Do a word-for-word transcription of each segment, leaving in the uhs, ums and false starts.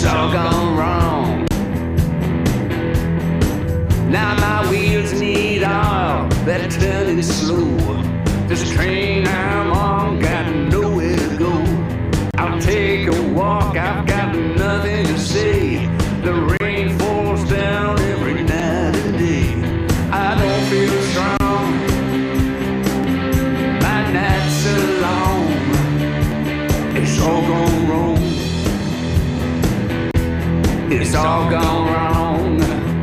It's all gone wrong. Now my wheels need oil, that turn is slow. This train I'm on got nowhere to go. I'll take a walk, I've got nothing to say. The rain falls down every night and day. I don't feel strong, my nights are long. It's all gone wrong. It's all gone wrong.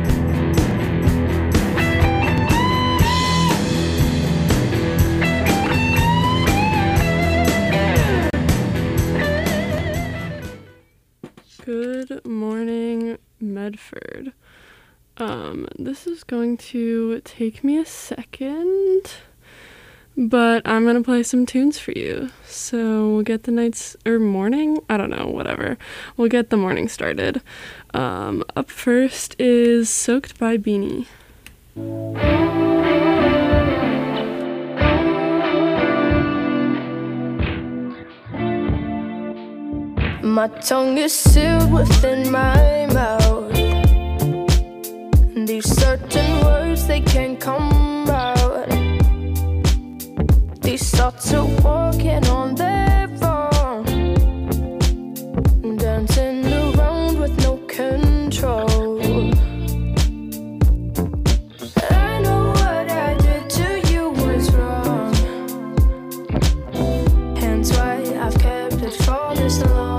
Good morning, Medford. Um, this is going to take me a second, but I'm gonna play some tunes for you. So we'll get the nights or morning, I don't know, whatever. We'll get the morning started. Um, up first is Soaked by Beanie. My tongue is sealed within my mouth. These certain words, they can't come out. These thoughts are walking on their own, dancing around with no control. I know what I did to you was wrong, hence why I've kept it for this long.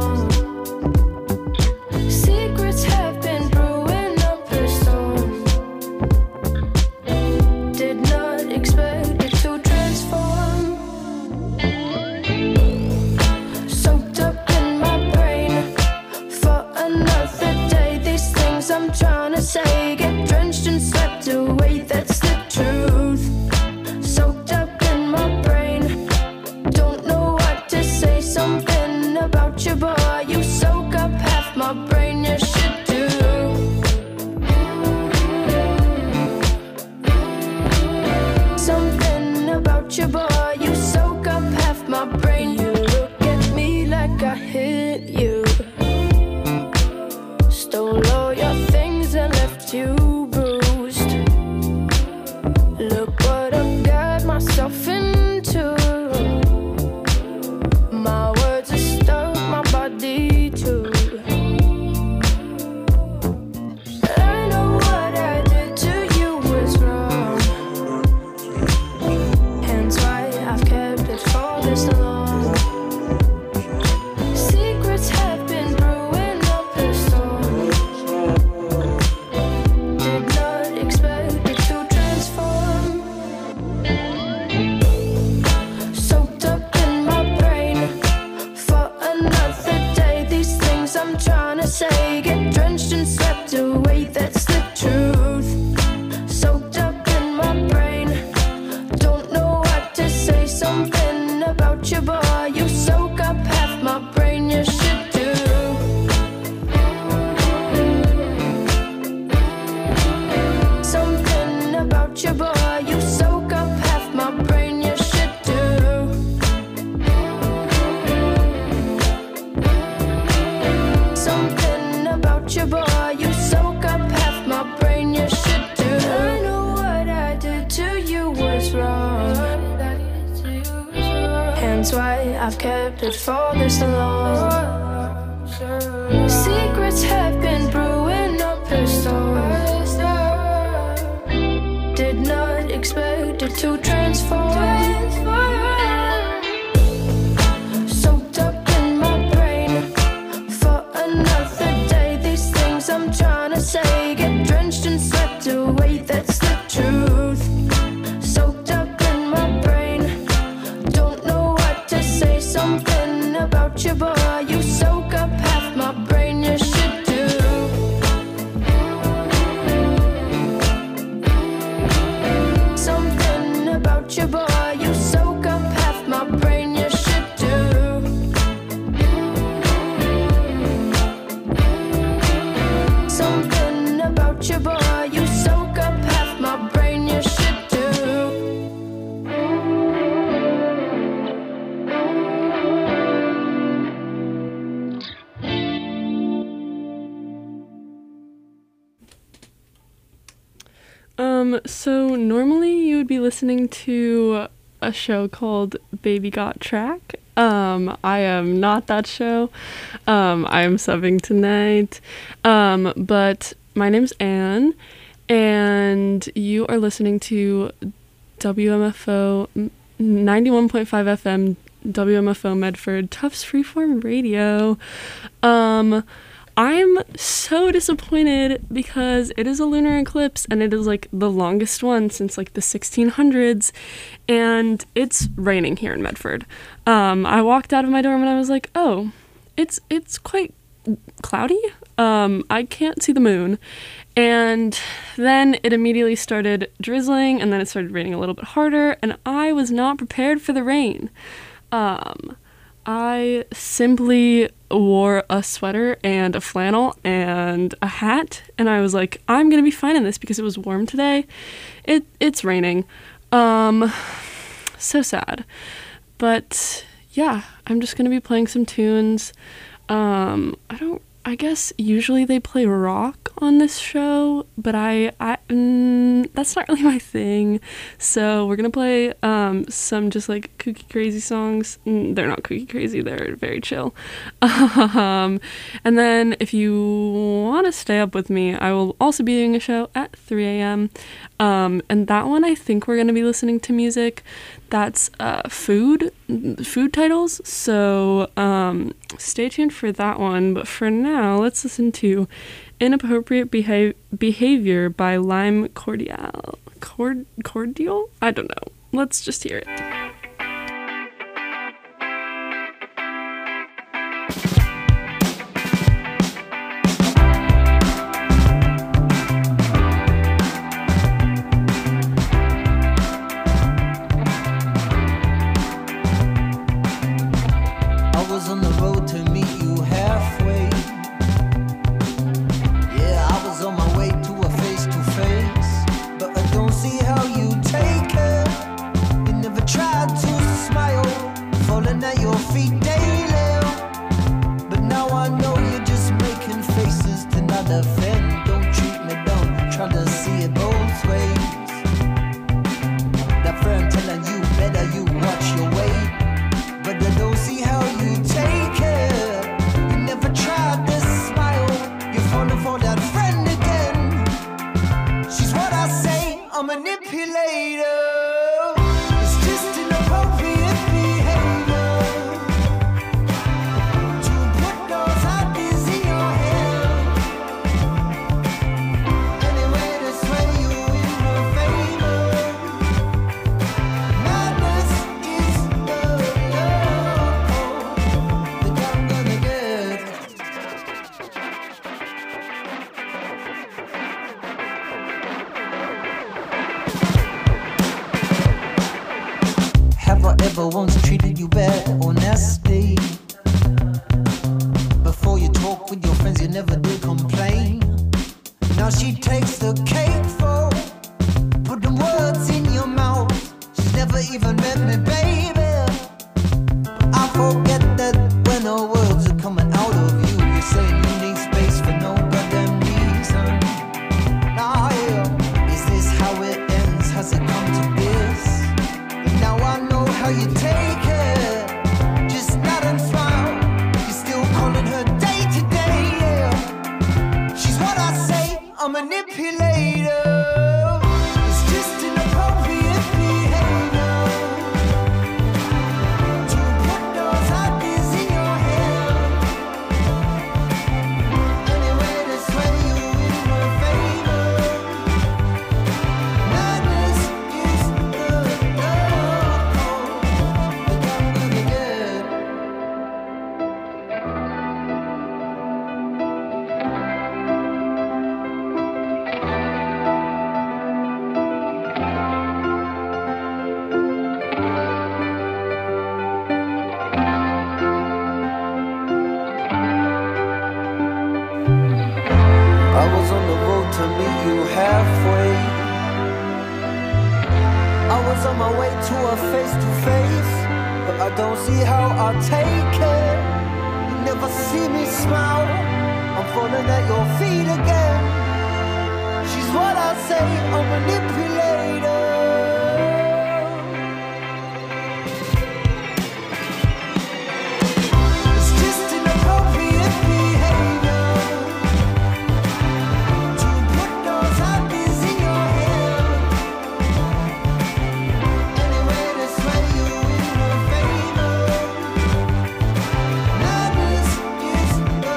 Say, get drenched and swept away, that's the truth. Soaked up in my brain, don't know what to say. Something about you, boy, you soak up half my brain, you should do. Something about you, boy, you soak up half my brain. You look at me like I hit you, stole all your things and left you bruised. Look what I've got myself into. My words are stuck, my body too. I know what I did to you was wrong, hence why I've kept it for this long. Secrets have been brewing up a storm. Did not expect it to transform. Soaked up in my brain for another day. These things I'm trying to say get drenched and swept away, that's the truth. Soaked up in my brain, don't know what to say. Something about you, boy, you soak up half my brain, you should do. Something about you, boy, you soak up half my brain, you should do. Something about you, boy, you soak up half my brain, you should do. I know what I did to you was wrong, hence why I've kept it for this long. Secrets have been brewing up a storm. Did not expect it to transform. Soaked up in my brain for another day. These things I'm trying to say get drenched and swept away, that's the truth. Soaked up in my brain, don't know what to say. Something about you, boy, you soak up half my brain, you should do. Something about you, boy, you soak up half my brain, you should do. Something about you, boy, you soak up half my brain, you should do. Um, so normally you would be listening to a show called Baby Got Track. Um, I am not that show. Um, I am subbing tonight. Um, but my name's Anne, and you are listening to W M F O ninety-one point five F M, W M F O Medford, Tufts Freeform Radio. Um, I'm so disappointed because it is a lunar eclipse and it is like the longest one since like the sixteen hundreds, and it's raining here in Medford. Um, I walked out of my dorm and I was like, oh, it's it's quite cloudy. Um, I can't see the moon. And then it immediately started drizzling, and then it started raining a little bit harder, and I was not prepared for the rain. Um, I simply wore a sweater and a flannel and a hat, and I was like, I'm gonna be fine in this because it was warm today. It it's raining. Um, so sad. But yeah, I'm just gonna be playing some tunes. Um, I don't I guess usually they play rock on this show, but I, I mm, that's not really my thing. So we're gonna play um, some just like kooky crazy songs. Mm, they're not kooky crazy; they're very chill. Um, and then if you want to stay up with me, I will also be doing a show at three a.m. Um, and that one, I think we're gonna be listening to music that's uh, food food titles. So um, stay tuned for that one. But for now, let's listen to Inappropriate Beha- Behavior by Lime Cordial. Cord- Cordial? I don't know. Let's just hear it. Ever once treated you bad or nasty? Before you talk with your friends, you never did complain. Now she takes the cake for putting words in your mouth. She's never even met me, baby. I forget that when her words are coming out of you, you're saying you need space for no goddamn reason. Now, yeah, is this how it ends? Has it come to this? Now I know how you take it, just nod and smile. You're still calling her day to day, yeah. She's what I say, a manipulator. It's just inappropriate behavior to put those ideas in your head. Anyway, to sway you in her favor. Madness is the I was on the road to meet you halfway. I was on my way to a face-to-face, but I don't see how I'll take it. You never see me smile, I'm falling at your feet again. She's what I say, a manipulator. It's just inappropriate behavior to put those ideas in your head. Anyway, to sway you in your favor. Madness is the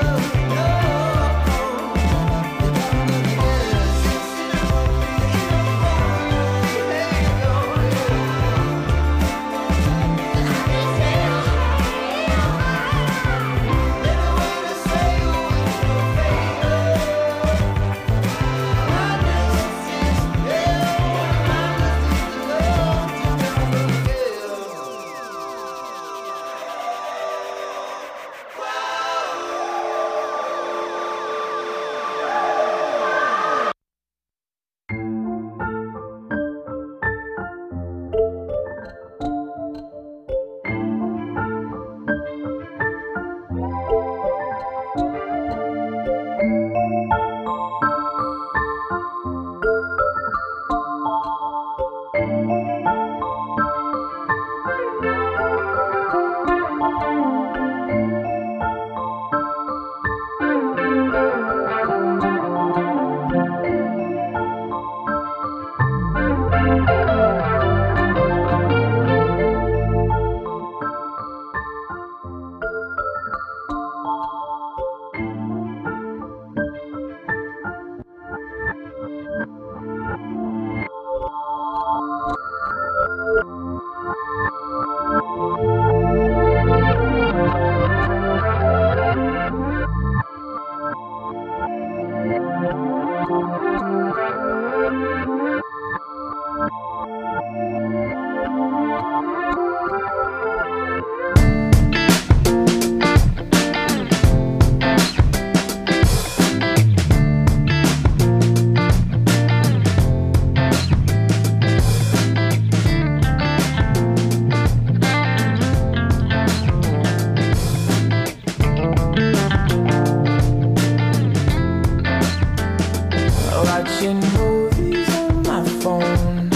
watching movies on my phone.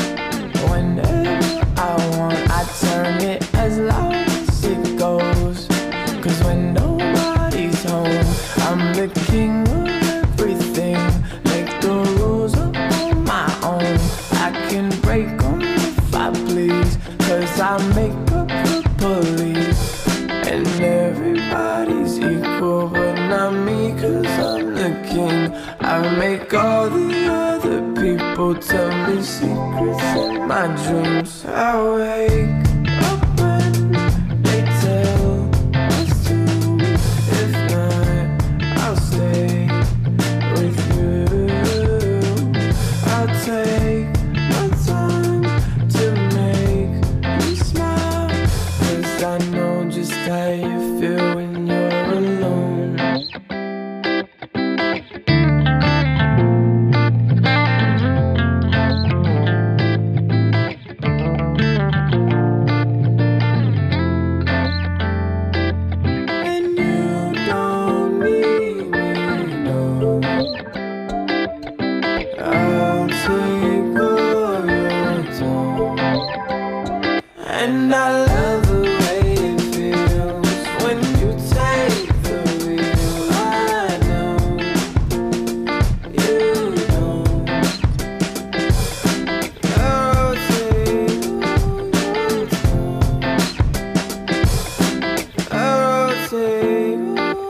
Whenever I want, I turn it as loud as it goes. Cause when nobody's home, I'm the king of everything. Make the rules up on my own. I can break them if I please. Cause I make up the police. And everybody's equal, but not me, cause I'm the king. I make all the other people tell me secrets in my dreams. I wake up when they tell us to. If not, I'll stay with you. I'll take my time to make you smile. Cause I know just how you feel when you're alone. And I love the way it feels when you take the wheel. I know you don't. I'll take all your time. I'll take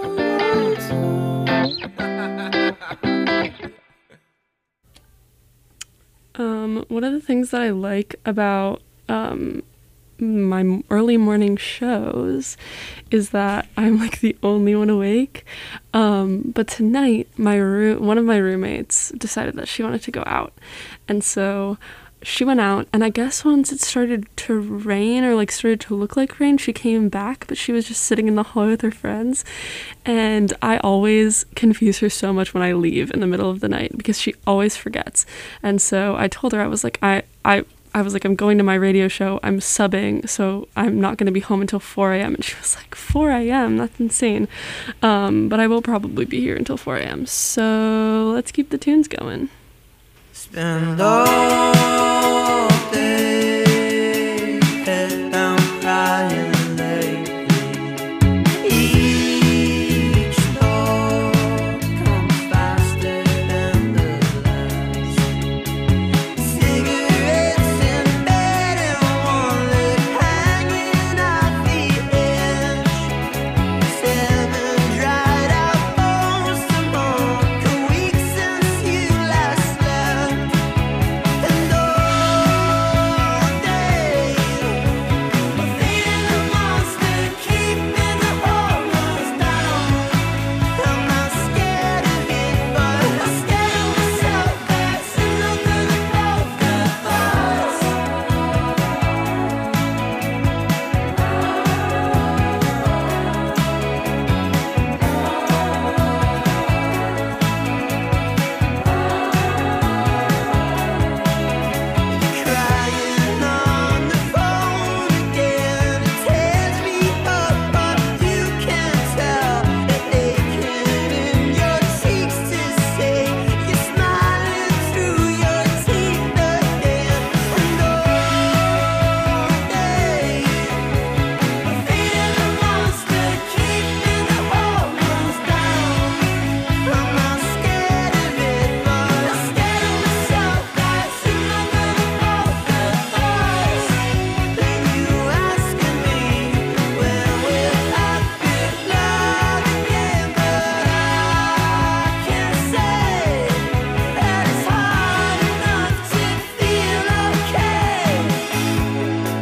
all your time. Um, one of the things that I like about um my early morning shows is that I'm like the only one awake. Um, but tonight, my room, one of my roommates decided that she wanted to go out, and so she went out. And I guess once it started to rain, or like started to look like rain, she came back, but she was just sitting in the hallway with her friends. And I always confuse her so much when I leave in the middle of the night because she always forgets. And so I told her, I was like, I I. I was like, I'm going to my radio show, I'm subbing, so I'm not going to be home until four a.m. And she was like, four a.m.? That's insane. Um, but I will probably be here until four a.m. So let's keep the tunes going. Spend all day head down crying lately. Each thought comes faster than the last. Cigarettes in bed and one leg hanging off the edge. Seven dried out bones to mark a week since you last slept. And all day we're feeding the monster, keeping the hormones down. I'm not scared of it, but I'm scared of myself. That's another both of us. Crying on the phone again, it tears me up, but you can't tell. It aching in your cheeks to say you're smiling through your teeth again. And all day we're feeding the monster, keeping the hormones down. I'm not scared of it, but I'm scared of myself. That's another both of us. Then you asking me when we'll have good love again, but I can't say that it's hard enough to feel okay.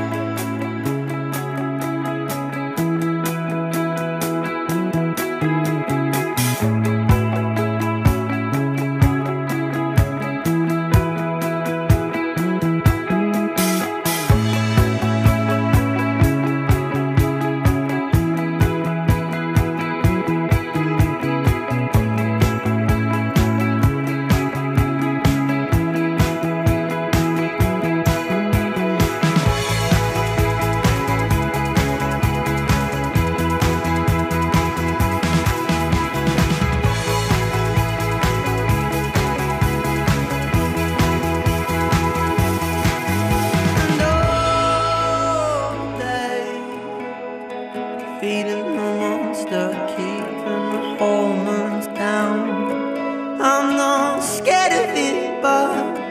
And all day feeding the monster, keeping the hormones down. I'm not scared of it, but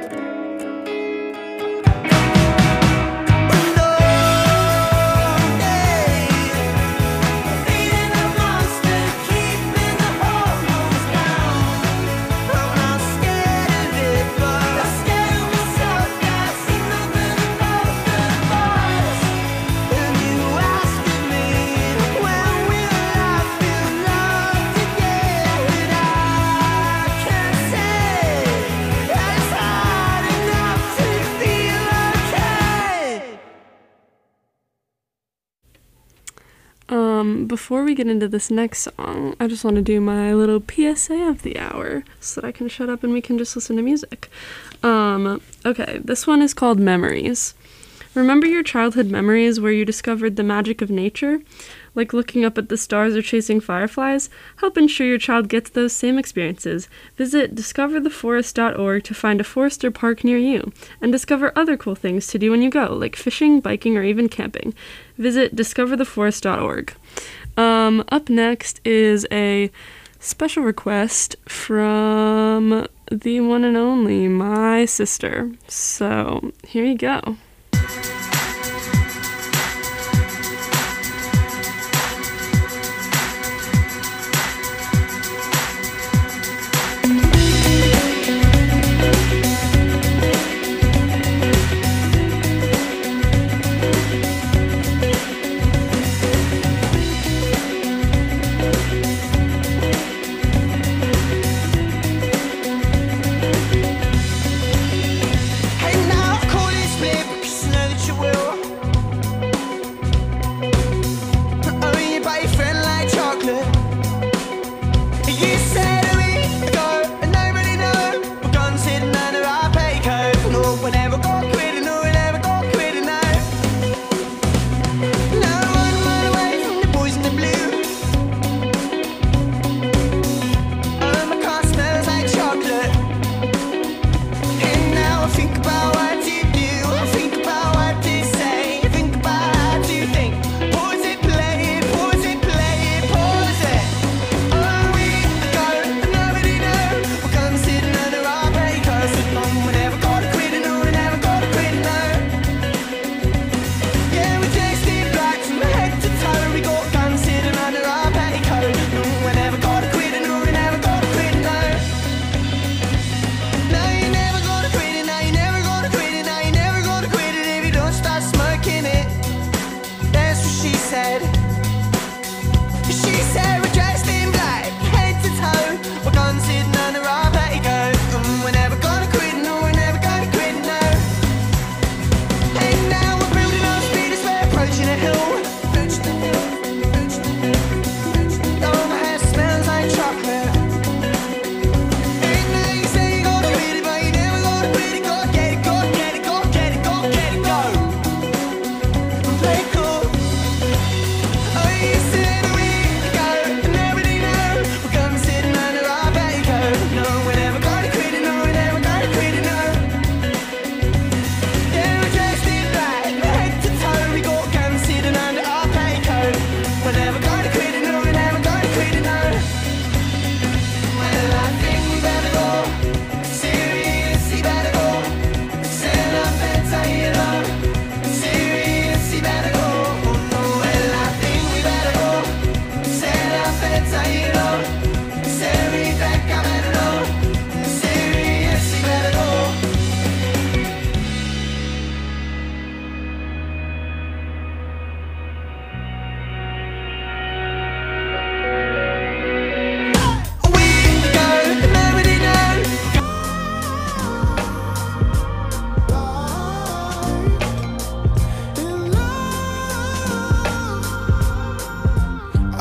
and all day feeding the monster, keeping the hormones down. I'm not scared of it, but I'm scared of myself. That's another both of us. And you asking me when we'll have good love again, and I can't say that it's hard enough to feel okay. Um, before we get into this next song, I just want to do my little P S A of the hour so that I can shut up and we can just listen to music. Um, okay, this one is called Memories. Remember your childhood memories where you discovered the magic of nature? Like looking up at the stars or chasing fireflies? Help ensure your child gets those same experiences. Visit discover the forest dot org to find a forest or park near you, and discover other cool things to do when you go, like fishing, biking, or even camping. Visit discover the forest dot org. Um, up next is a special request from the one and only, my sister. So, here you go. Hey now, call this baby.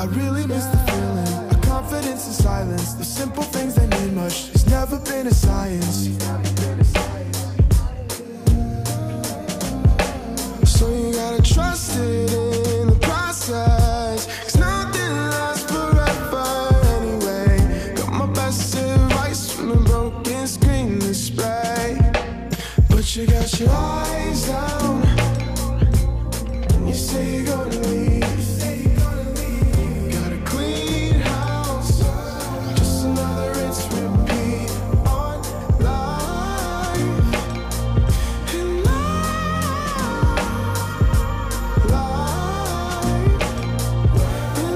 I really miss the feeling, a confidence in silence. The simple things that mean much, it's never been a science. So you gotta trust it in the process, 'cause nothing lasts forever anyway. Got my best advice from a broken screen display. But you got your eyes down, and you say you're gonna leave. Got a clean house, just another rinse repeat on life. And life, life, and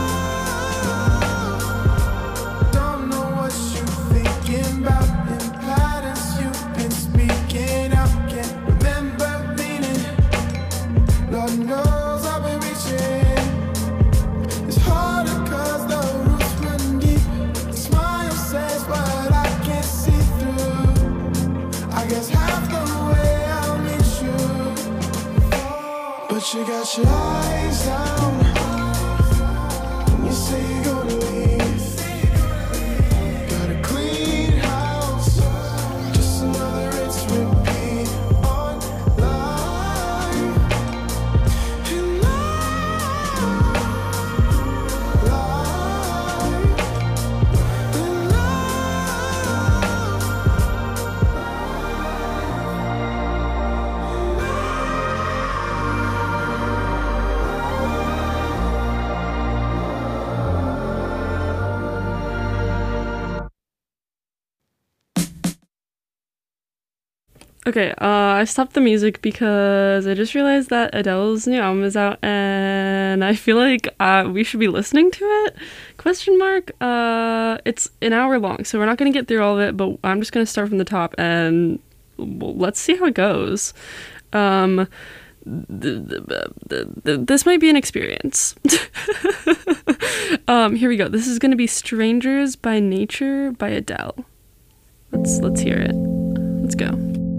love. Don't know what you're thinking about, in patterns you've been speaking out. Can't remember meaning, Lord knows I've been reaching. It's harder 'cause the roots run deep. The smile says what I can't see through. I guess half the way I'll meet you, but you got your eyes down, and you say you're gonna leave. Got a clean house, just another rinse repeat on life. And life, life, and Okay, uh, I stopped the music because I just realized that Adele's new album is out, and I feel like uh, we should be listening to it. Question mark. Uh, it's an hour long, so we're not gonna get through all of it. But I'm just gonna start from the top, and well, let's see how it goes. Um, th- th- th- th- this might be an experience. um, here we go. This is gonna be "Strangers by Nature" by Adele. Let's let's hear it. Let's go.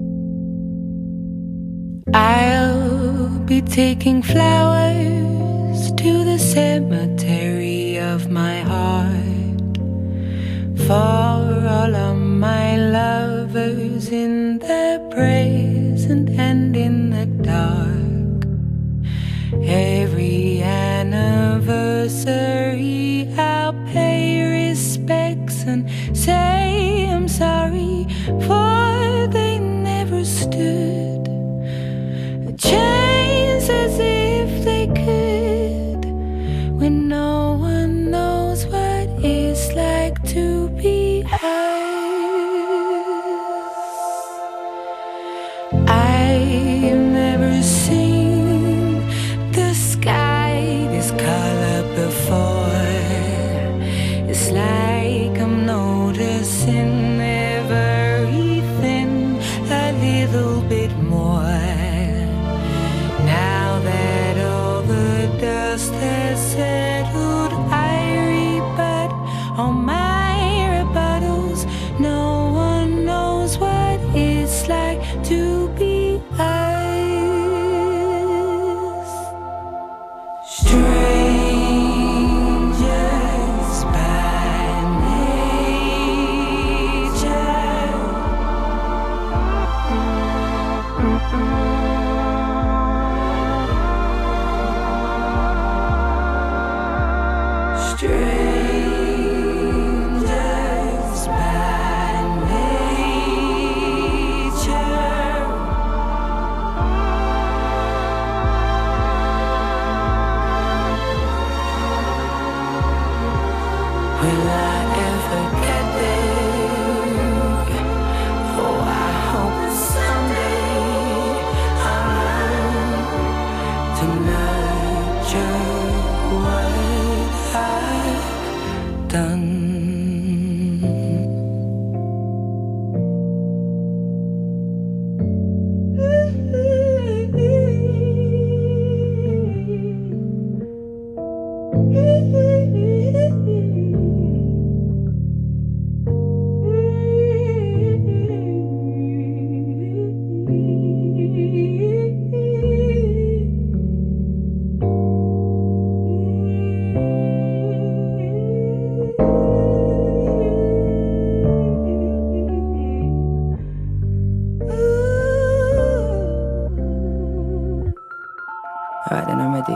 I'll be taking flowers to the cemetery of my heart, for all of my lovers in the present and in the dark. Every anniversary I'll pay respects and say I'm sorry, for they never stood a chance as if they could, when no one knows what it's like to be us. I've never seen the sky this color before. It's like I'm noticing everything a little bit more. Now that all the dust has settled, I rebut all my rebuttals. No one knows what it's like to be us. Strangers by nature. Strangers by nature. Will I ever get there? Oh, I hope that someday I'll learn to nurture what I've done. Kennedy.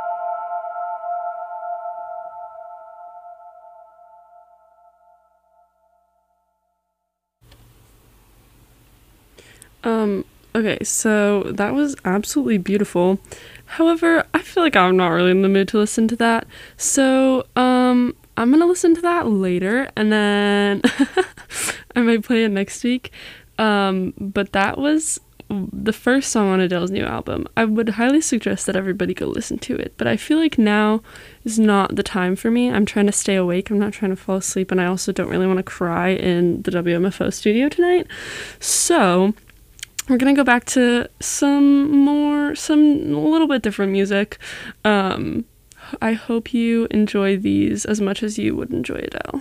Um, okay, so that was absolutely beautiful. However, I feel like I'm not really in the mood to listen to that. So, um, I'm gonna listen to that later, and then I might play it next week. Um, but that was the first song on Adele's new album. I would highly suggest that everybody go listen to it, but I feel like now is not the time for me. I'm trying to stay awake. I'm not trying to fall asleep, and I also don't really want to cry in the W M F O studio tonight. So we're gonna go back to some more, some a little bit different music. Um, I hope you enjoy these as much as you would enjoy Adele.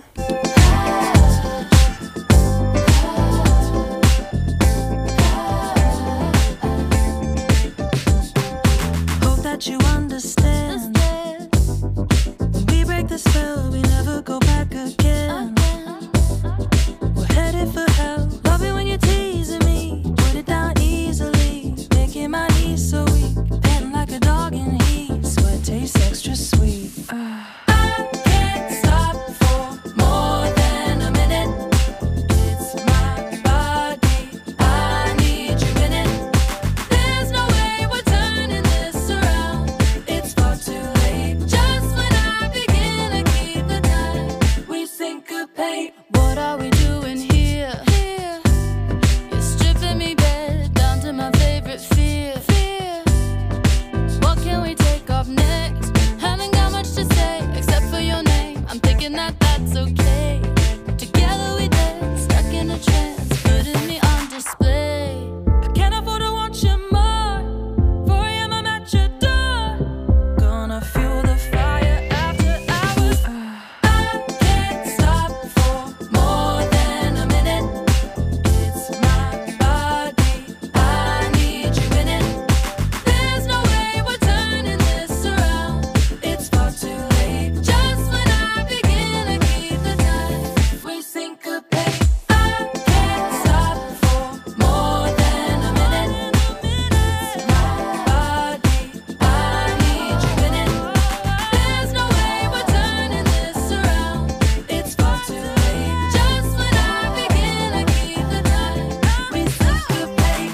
Hope that you understand. When we break the spell, we never go back again. We're headed for hell. Love it when you're teasing me. Put it down easily. Making my knees so weak. Panting like a dog in heat. Sweat tastes extra sweet. Uh. I can't stop for more than a minute. It's my body. I need you in it. There's no way we're turning this around. It's far too late. Just when I begin to keep the time, we syncopate. What are we doing here? Here. You're stripping me bare down to my favorite fear. Fear. What can we take off next? Haven't got much to say except for your name. I'm thinking that that's okay. Together we dance, stuck in a trance, putting me on display. I can't afford to watch you more. four a.m. I'm at your door. Gonna fuel the fire after hours. I can't stop for more than a minute. It's my body. I need you in it. There's no way we're turning this around. It's far too late. Just when I begin to keep the time, we syncopate. I can't stop for more than a minute. It's my body. I need you in it. There's no way we're turning this around. It's far too late. Just when I begin to keep the time, we syncopate.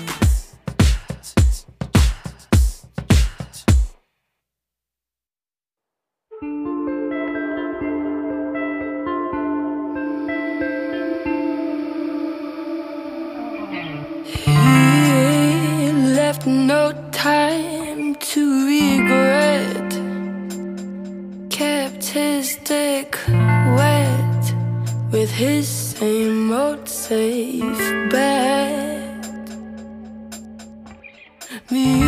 He left no time to regret. Kept his dick wet with his same old safe bet. Me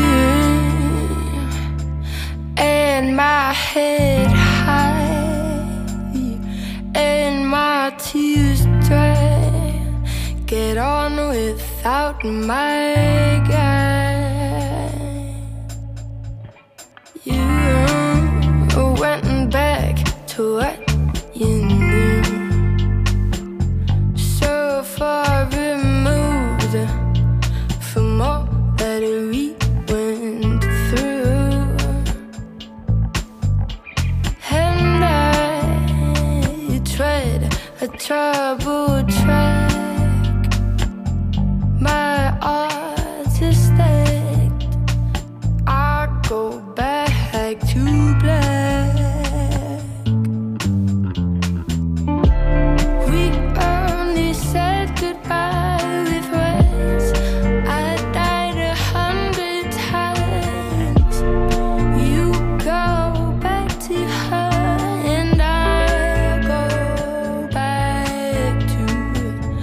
and my head high and my tears dry. Get on without my guy. You went back to what you knew. So far removed from all that we went through. And I tread a troubled track. My odds are stacked. I go back to black. We only said goodbye with words. I died a hundred times. You go back to her, and I go back to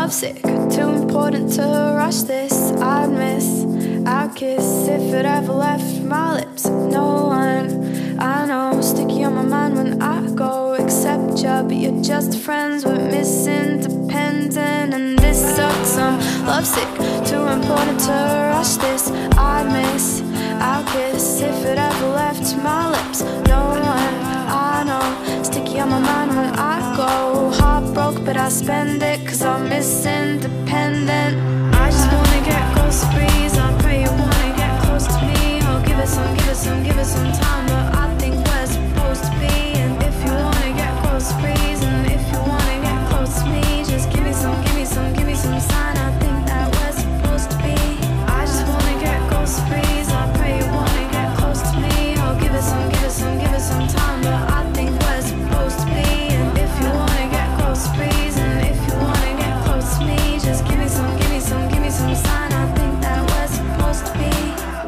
lovesick, too important to rush this. I'd miss our kiss if it ever left my lips. No one I know sticky on my mind when I go except you, but you're just friends with Miss Independent, and this sucks. I'm lovesick, too important to rush this. I'd miss our kiss if it ever left my lips. No one I know sticky on my mind when I go. Heartbroken, but I spend it cause I'm Miss Independent. I just wanna get close to breeze. I pray you wanna get close to me. I'll give it some, give it some, give it some time, but I think we're supposed to be. And if you wanna get close to breeze, and if you wanna get close to me, just give me some, give me some, give me some sign. I think that we're supposed to be. I just wanna get close to breeze. I pray you wanna get close to me. I'll give it some, give it some, give it some time, but I think we're supposed to be. And if you wanna get close to breeze, and if you wanna get close to me, just give me some, give me some, give me some sign. I think that we're supposed to be.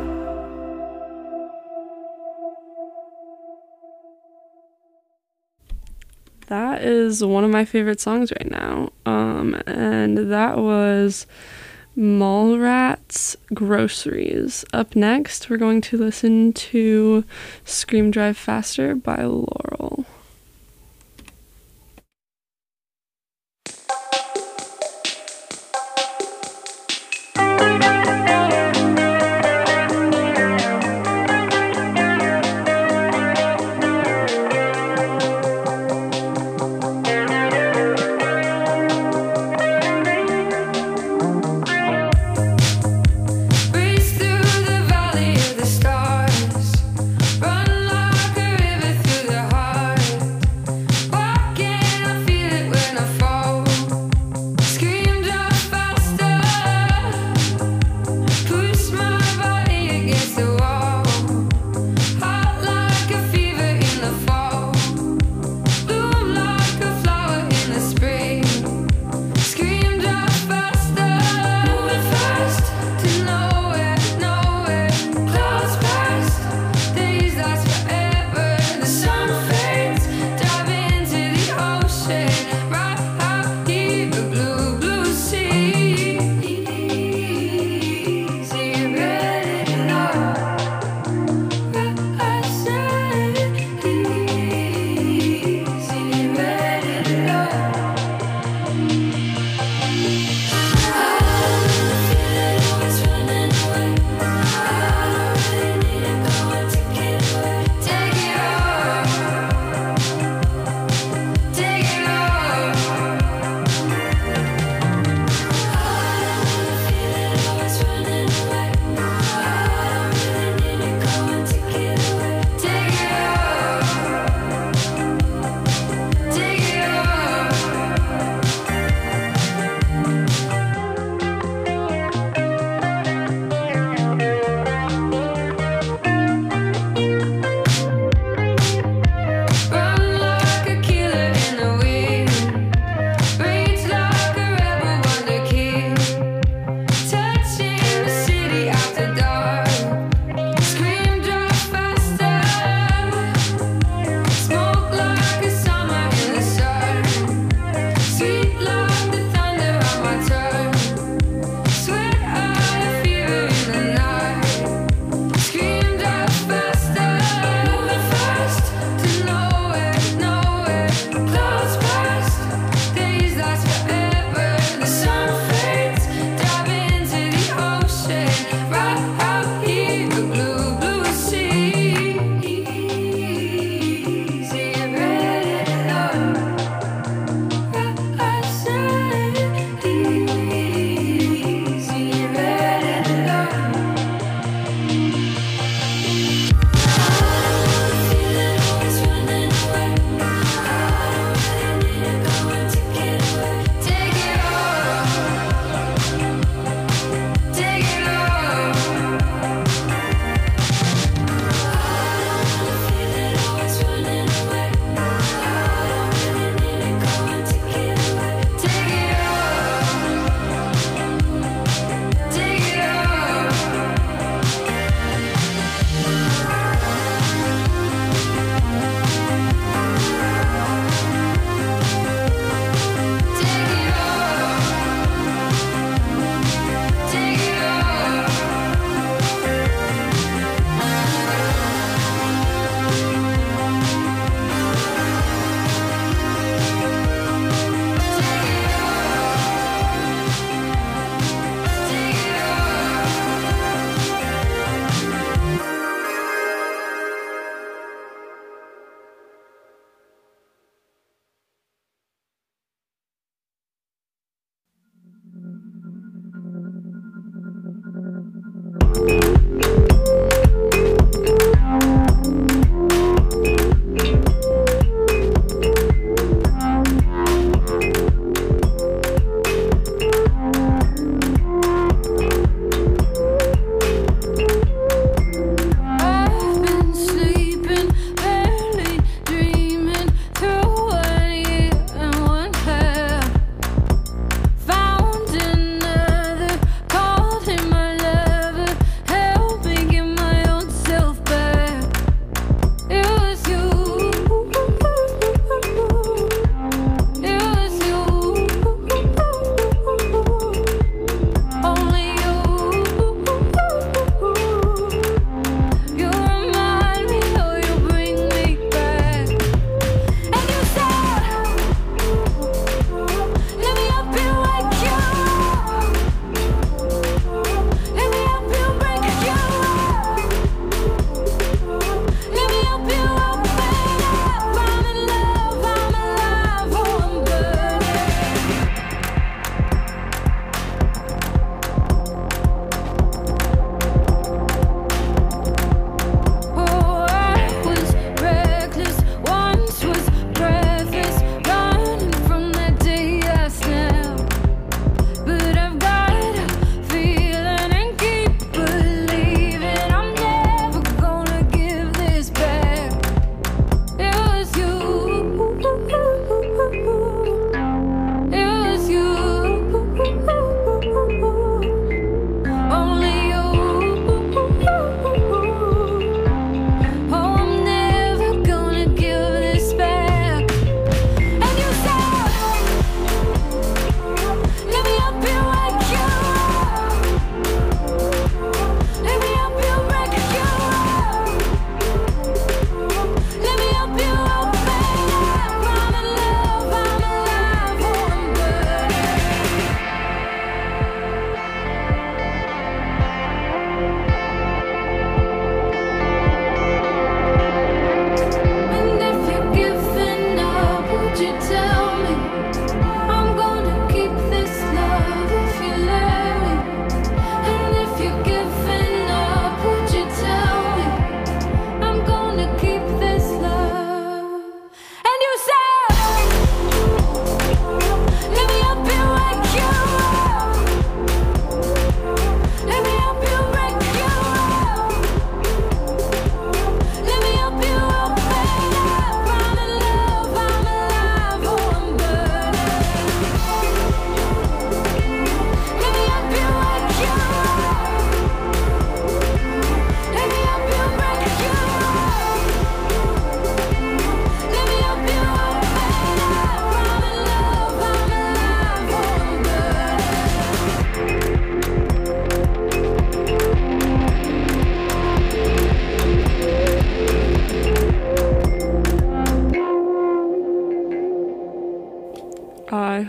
That is one of my favorite songs right now. Um, and that was Mallrats Groceries. Up next, we're going to listen to Scream Drive Faster by Laurel. Breeze through the valley of the stars, run like a river through the heart.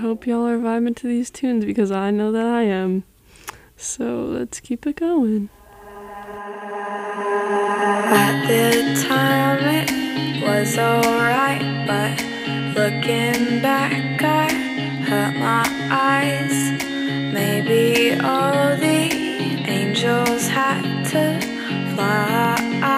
hope y'all are vibing to these tunes because I know that I am. So let's keep it going. At the time it was alright, but looking back I hurt my eyes. Maybe all the angels had to fly.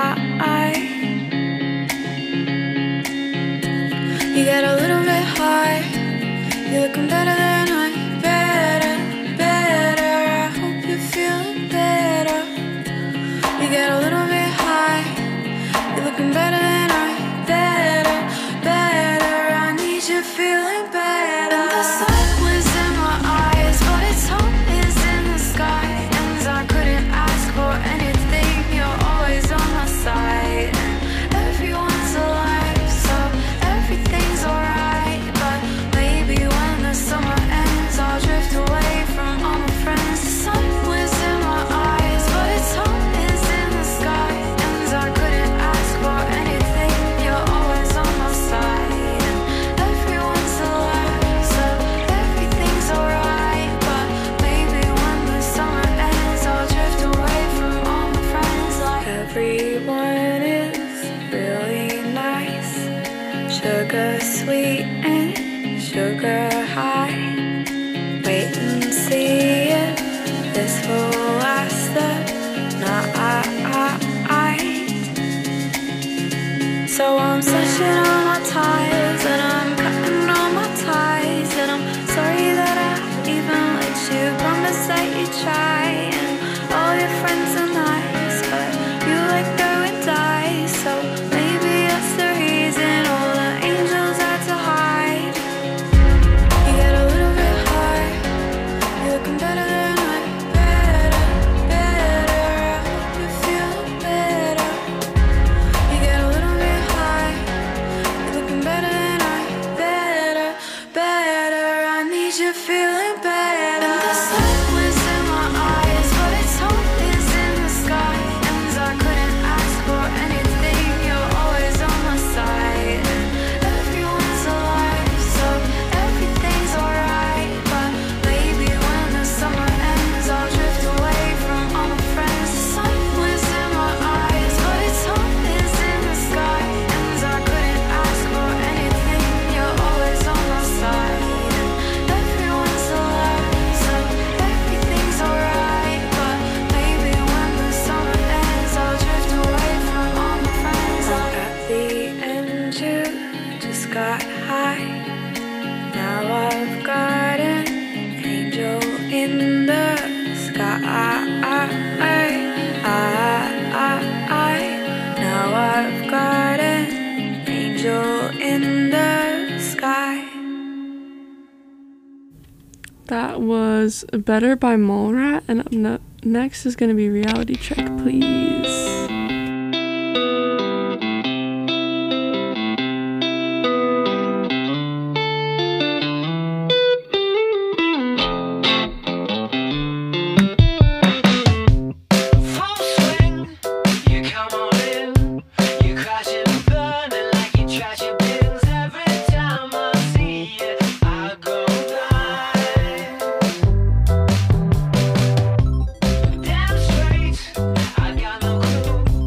You get a little bit high, you're looking better than I. Better, better, I hope you're feeling better. You get a little bit high, you're looking better than I. Better, better, I need you feeling better. And the sun was in my eyes, but its home is in the sky. And I couldn't ask for anything, you're always on my side. And everyone's alive, so everything's alright. But maybe when the summer ends, I'll drift away from all my friends. The sun was in my eyes, but its home is in the sky. And I couldn't ask for anything, you're always on my side. And everyone's alive, so everything's alright. But maybe when the summer ends, I'll drift away from all my friends. Like everyone is really nice, sugar sweet and sugar high. Wait and see if this will last the night. So I'm slashing all my tires and I'm cutting all my ties. And I'm sorry that I even let you promise that you try. And all your friends are nice, but you let go and die. So maybe that's the reason all the angels had to hide. You get a little bit high, you're looking better than I. Better, better, I hope you feel better. You get a little bit high, you're looking better than I. Better, better, I need you feeling better. And the sun was in my eyes, but its home is in the sky. And I couldn't ask for anything, you're always on my side. And everyone's alive, so everything's alright. But maybe when the summer ends, I'll drift away from all my friends. The sun was in my eyes, but its home is in the sky. And I couldn't ask for anything, you're always on my side. And everyone's alive, so everything's alright. But maybe when the summer ends, I'll drift away from all my friends. Like at the end, you just got high. Now I've got an angel in the sky. Now I've got an angel in the sky. That was Better by Mallrat, and up ne- next is going to be Reality Check, please. Full swing, you come on in. You crash and burn it like you trash your bins. Every time I see you, I go blind. Damn straight, I got no clue.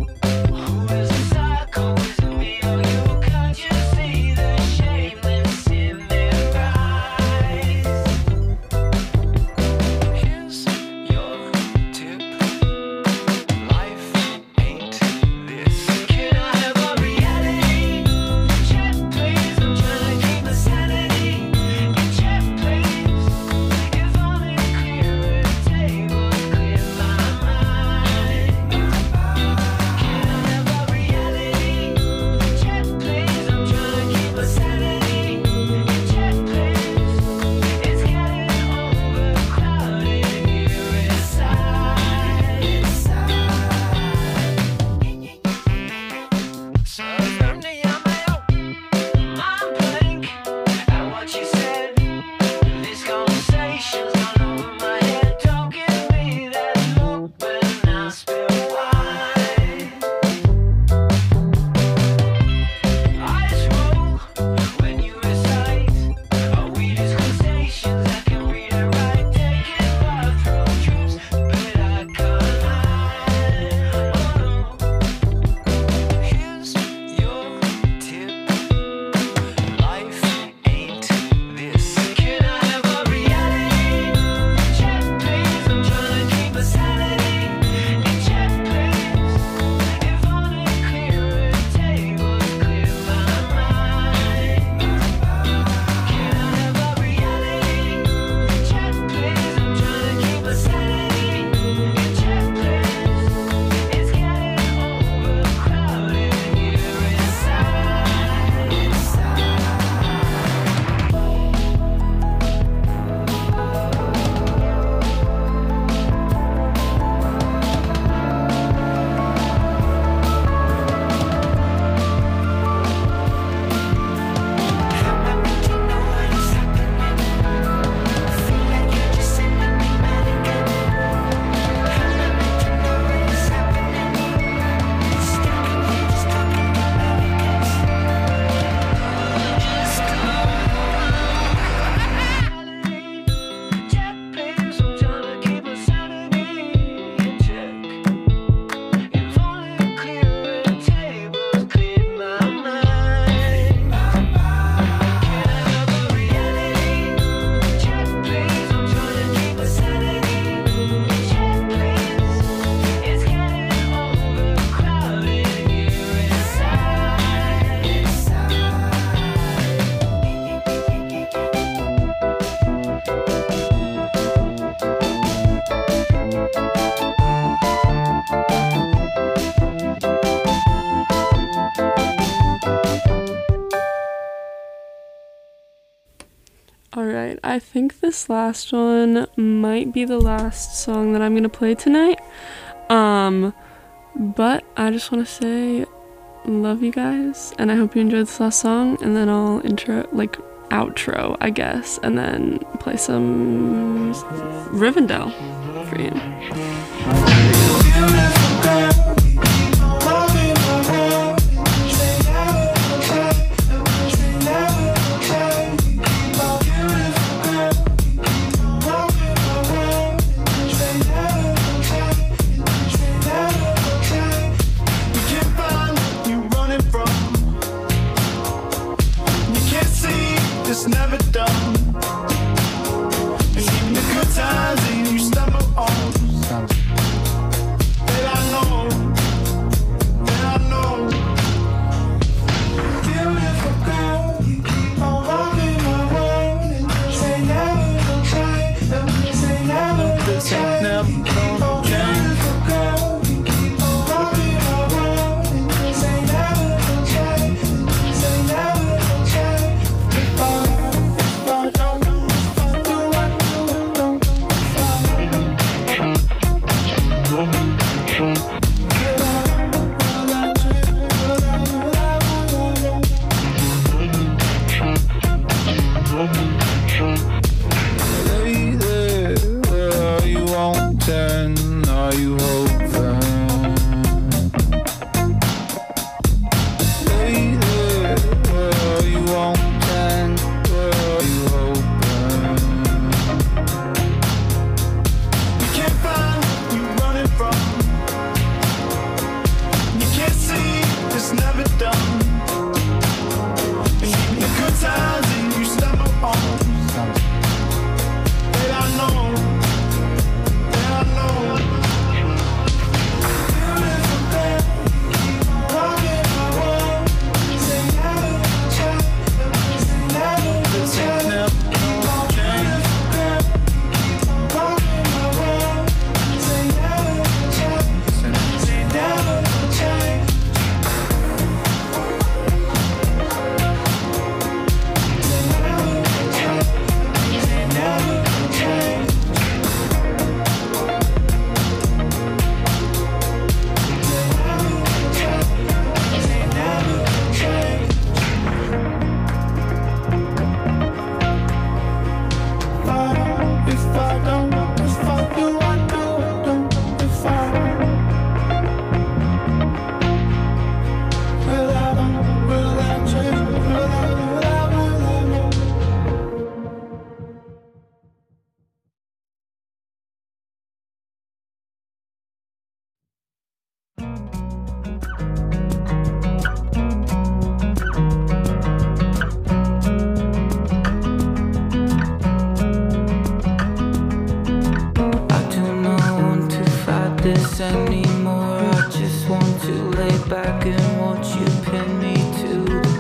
Alright, I think this last one might be the last song that I'm gonna play tonight. Um, but I just want to say love you guys, and I hope you enjoyed this last song, and then I'll intro, like, outro, I guess, and then play some Rivendell for you. It's never done. And even the good times that you stumble on. That I know, that I know. Beautiful girl, you keep on walking my way. And say never gonna try, say never gonna try. Never gonna change. Beautiful girl, you keep on walking my way. And say never gonna try, say never gonna try. Lady, are you wanting? Are you hoping? Lady, are you wanting? Are you hoping? You can't find what you're running from. You can't see it's never done. And even the good times that you stumble on. That I know, that I know. Beautiful girl, keep on walking my way. Say never gonna try, say never gonna try. Keep on beautiful girl, keep on walking my way. Say never gonna try, say never gonna try. If I don't, if I do, I do, don't. If I will, I don't, will I change? Will I, will I, will I know? I do not want to fight this anymore. I just want to lay back and watch you pin me to the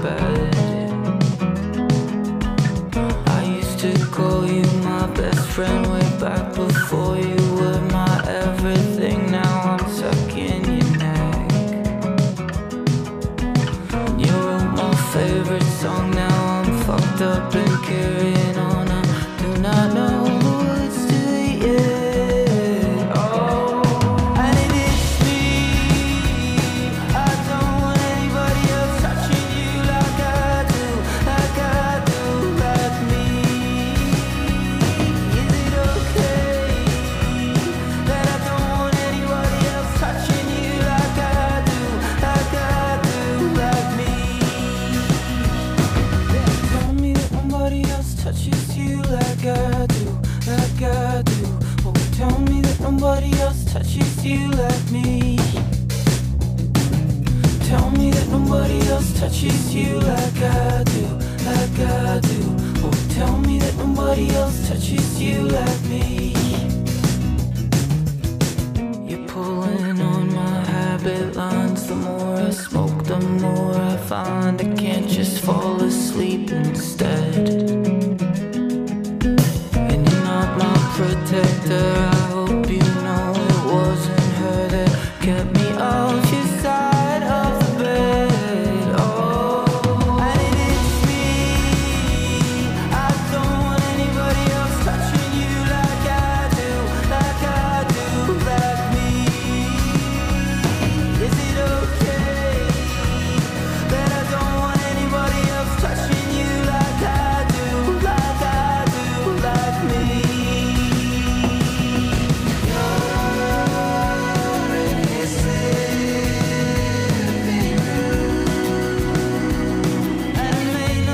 bed. I used to call you my best friend way back before you were my everything. Now I'm stuck in your neck. You wrote my favorite song. Now I'm fucked up and carrying on. I do not know what's to the end. Oh, and it is me. I don't want anybody else touching you like I do, like I do, like me. Is it okay that I don't want anybody else touching you like I do, like I do, like me? Tell me that nobody else touches you like I do, like I do. Oh, tell me that nobody else touches you like me. Tell me that nobody else touches you like I do, like I do. Oh, tell me that nobody else touches you like me. You're pulling on my habit lines. The more I smoke, the more I find I can't